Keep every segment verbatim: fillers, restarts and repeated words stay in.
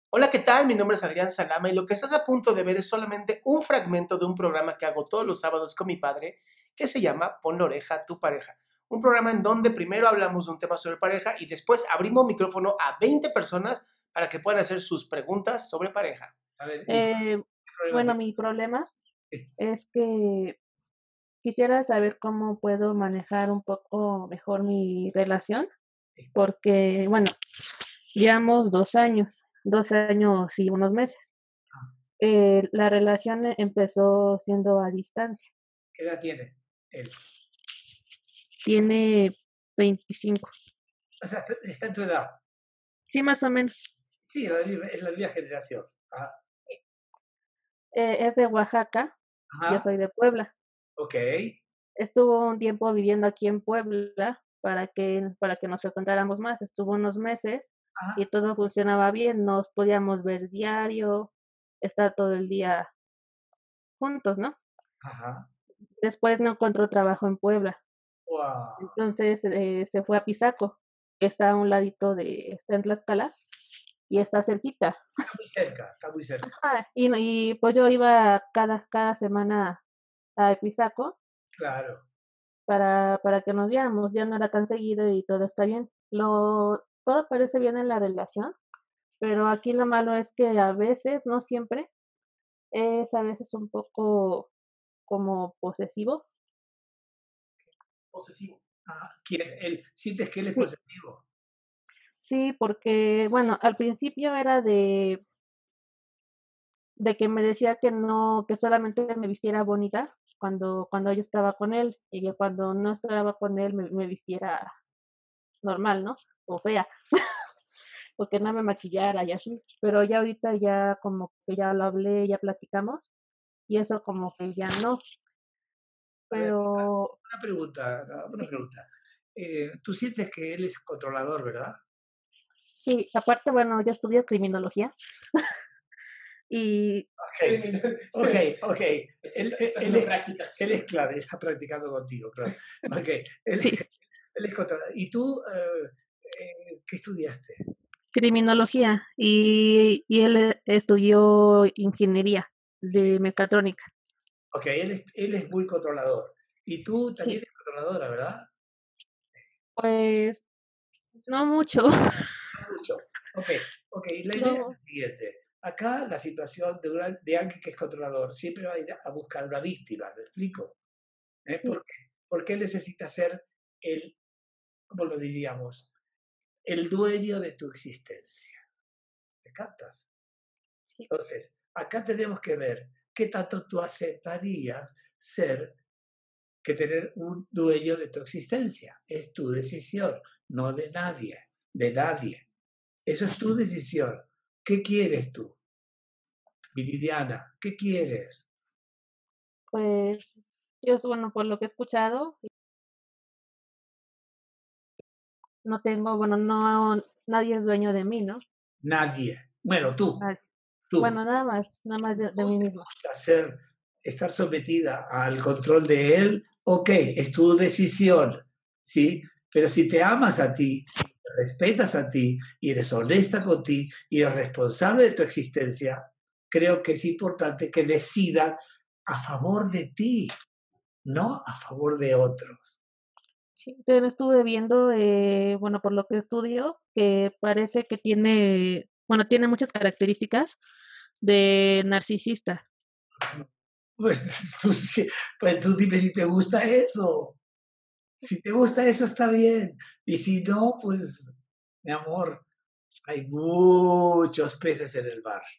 Hola, ¿qué tal? Mi nombre es Adrián Salama y lo que estás a punto de ver es solamente un fragmento de un programa que hago todos los sábados con mi padre que se llama Pon la oreja a tu pareja. Un programa en donde primero hablamos de un tema sobre pareja y después abrimos micrófono a veinte personas para que puedan hacer sus preguntas sobre pareja. A ver, ¿y qué Eh, problema bueno, mi problema tienes? es que quisiera saber cómo puedo manejar un poco mejor mi relación, porque, bueno, llevamos dos años, dos años y unos meses. Eh, la relación e- empezó siendo a distancia. ¿Qué edad tiene él? Tiene veinticinco. O sea, está está en tu edad. Sí, más o menos. Sí, es la misma, es la misma generación. Ajá. Eh, es de Oaxaca, yo Ajá. soy de Puebla. Ok. Estuvo un tiempo viviendo aquí en Puebla para que para que nos frecuentáramos más. Estuvo unos meses y Ajá. todo funcionaba bien, nos podíamos ver diario, estar todo el día juntos, ¿no? Ajá. Después no encontró trabajo en Puebla, Wow. entonces, eh, se fue a Pisaco, que está a un ladito de está en Tlaxcala y está cerquita. Está muy cerca, está muy cerca. Ajá, y no y pues yo iba cada cada semana a Pisaco Claro. para, para que nos viéramos, ya no era tan seguido y todo está bien. Lo, todo parece bien en la relación, pero aquí lo malo es que a veces, no siempre, es a veces un poco como posesivo. Posesivo. Ah, ¿quién? Él, ¿sientes que él es Sí, posesivo? sí, porque, bueno, al principio era de, de que me decía que no, que solamente me vistiera bonita cuando, cuando yo estaba con él y que cuando no estaba con él me, me vistiera normal, ¿no? O fea. Porque no me maquillara y así, pero ya ahorita ya como que ya lo hablé, ya platicamos y eso como que ya no, A ver, pero una pregunta, no, una sí, pregunta. Eh, tú sientes que él es controlador, ¿verdad? sí, aparte, bueno, yo estudio criminología y Ok, ok, ok. Él, Está, él- está él haciendo es, prácticas. él es clave, está practicando contigo, claro. Ok, él, sí, él es controlador. ¿Y tú eh, eh, qué estudiaste? criminología y, y él eh, estudió ingeniería de mecatrónica. Ok, él es, él es muy controlador. Y tú también Sí, eres controladora, ¿verdad? pues no mucho, No mucho. Ok, ok. La idea es la no, siguiente. Acá la situación de, una- de alguien que es controlador siempre va a ir a buscar una víctima, ¿me explico? ¿Eh? ¿Por sí, qué? Porque él necesita ser el, ¿cómo lo diríamos? El dueño de tu existencia. ¿Me captas? sí, Entonces, acá tenemos que ver qué tanto tú aceptarías ser que tener un dueño de tu existencia. Es tu decisión, no de nadie, de nadie. Eso es tu decisión. ¿Qué quieres tú, Viridiana? ¿Qué quieres? pues yo, bueno, por lo que he escuchado, no tengo, bueno, no, nadie es dueño de mí, ¿no? Nadie. Bueno, tú, Nadie. tú. Bueno, nada más, nada más de, de mí misma. Hacer, estar sometida al control de él, ok, es tu decisión, ¿sí? Pero si te amas a ti, te respetas a ti y eres honesta con ti y eres responsable de tu existencia, creo que es importante que decida a favor de ti, no a favor de otros. Sí, también estuve viendo, eh, bueno, por lo que estudio, que parece que tiene, bueno, tiene muchas características de narcisista. Pues tú, sí- pues tú dime si te gusta eso. Si te gusta eso, está bien. Y si no, pues, mi amor, hay muchos peces en el mar.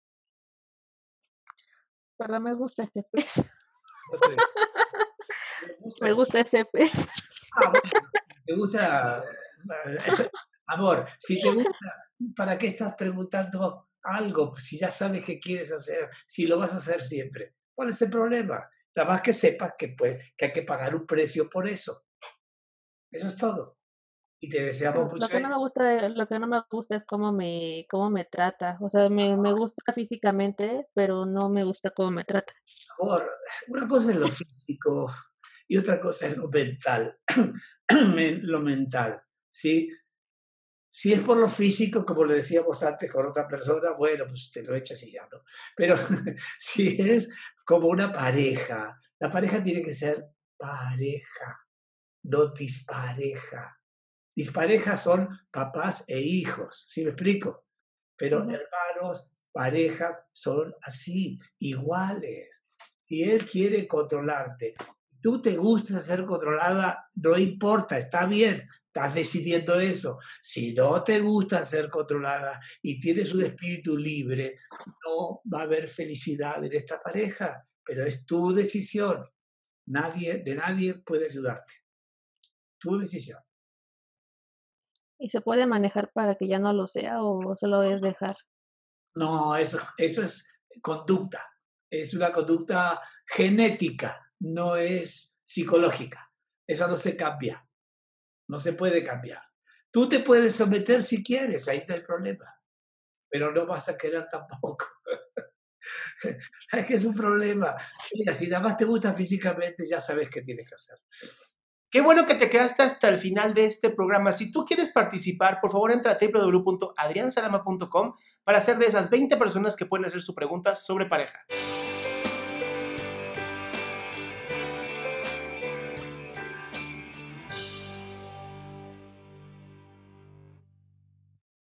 Pero me gusta este pez, No te, me gusta me eso. gusta ese pez. Ah, bueno, te gusta, eh, amor, si te gusta, ¿para qué estás preguntando algo? Si ya sabes qué quieres hacer, si lo vas a hacer siempre. ¿Cuál es el problema? Nada más que sepas que, pues, que hay que pagar un precio por eso. Eso es todo. Y te deseamos Lo mucho que no me éxito. gusta, lo que no me gusta es cómo me, cómo me trata. O sea, me, me gusta físicamente, pero no me gusta cómo me trata. Amor, una cosa es lo físico y otra cosa es lo mental. Lo mental, ¿sí? Si es por lo físico, como le decíamos antes con otra persona, bueno, pues te lo echas y ya, ¿no? Pero si es como una pareja, la pareja tiene que ser pareja, no dispareja. Dispareja son papás e hijos, ¿sí me explico? Pero Ujú. hermanos, parejas son así, iguales. Si él quiere controlarte, tú te gusta ser controlada, no importa, está bien, estás decidiendo eso. Si no te gusta ser controlada y tienes un espíritu libre, no va a haber felicidad en esta pareja, pero es tu decisión. Nadie, de nadie puede ayudarte. Tu decisión. ¿Y se puede manejar para que ya no lo sea o solo es dejar? No, eso, eso es conducta. Es una conducta genética, no es psicológica. Eso no se cambia, no se puede cambiar. Tú te puedes someter si quieres, ahí está el problema, pero no vas a querer tampoco. Es que es un problema. Mira, si nada más te gusta físicamente, ya sabes qué tienes que hacer. Qué bueno que te quedaste hasta el final de este programa. Si tú quieres participar, por favor entra a w w w punto adrian salama punto com para ser de esas veinte personas que pueden hacer su pregunta sobre pareja.